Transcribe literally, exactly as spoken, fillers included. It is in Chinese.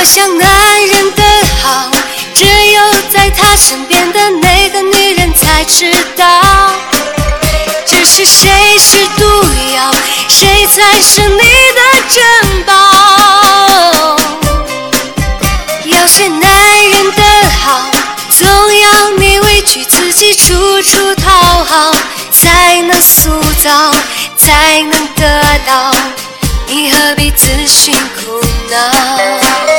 要想男人的好，只有在他身边的那个女人才知道。只是谁是毒药，谁才是你的珍宝。要学男人的好，总要你委屈自己，处处讨好，才能塑造，才能得到。你何必自寻苦恼？